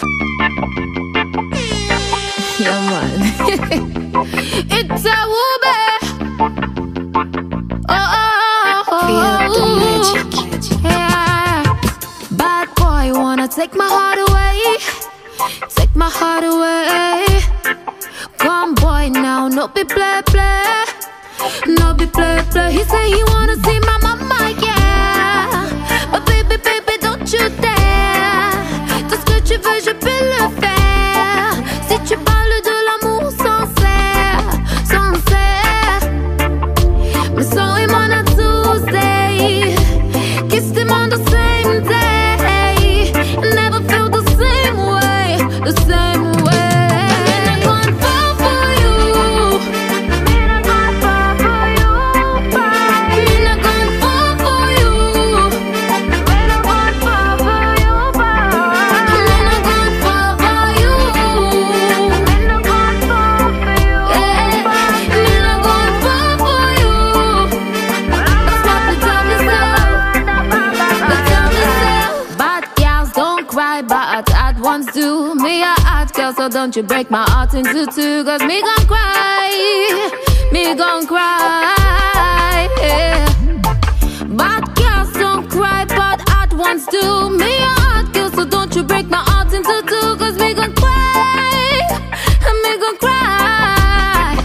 Yeah, man. It's a whoopee. Feel the magic. Yeah. Bad boy wanna take my heart away. Take my heart away. Come boy now, no be play play. No be play play. He say he wanna see my mama, yeah. But baby, baby, don't you dare. Tout ce que tu veux, je peux le faire. Si tu parles de l'amour sincère, sincère. Mais so him on a Tuesday, kissed him on the same day. Never felt the same way, the same way. I'm gonna fall for you. I'm gonna fall for you. I'm gonna fall for you. I'm gonna fall for you. I'm gonna fall for you. I'm gonna fall for you. I'm gonna fall for you. That's what they tell me so. They tell me so. Bad girls don't cry, but hard ones do. Me a hard girl, so don't you break my heart into two. Cause me gon' cry, me gon' cry, yeah. Bad girls don't cry, but hard ones do. Me a hard girl, so don't you break my heart into two. Cause me gon' cry, and me gon' cry,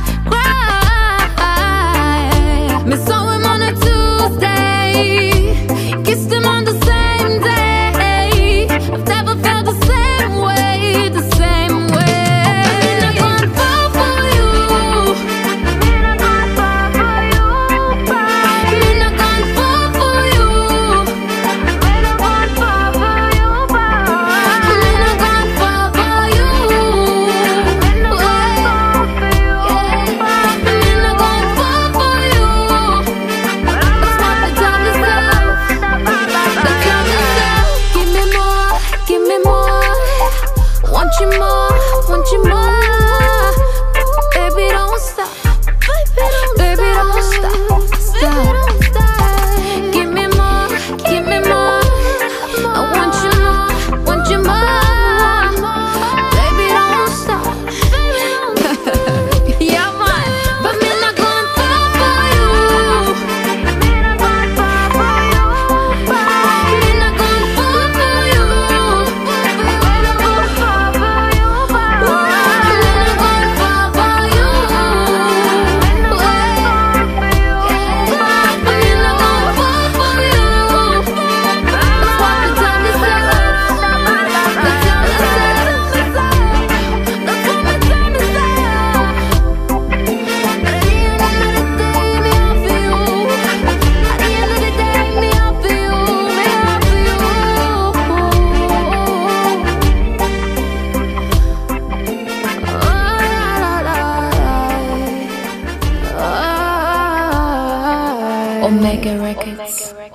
cry. Me saw him on a Tuesday, kissed him on the same day. I've never felt the same way, the same way. I'm gonna fall for you. I'm gonna fall for you. I'm gonna fall for you. I'm gonna fall for you. I'm gonna fall for you. I'm gonna fall for you. That's what they tell me so. They tell me so. Give me more, give me more. Want you more, want you more. Baby, don't stop. Baby, don't stop. Stop. Give me more, give me more. I want you more, want you more. Baby, don't stop. Yeah, man. But me not gonna fall for you. Me not gonna fall for you. Me not gonna fall for you. Me not gonna fall for you. Me not gonna fall for you. Me not gonna fall for you. That's what they tell me so. They tell me so. That's what they tell me so. At the end of the day, me all for you. At the end of the day, me all for you. Me all for you. Omega Records.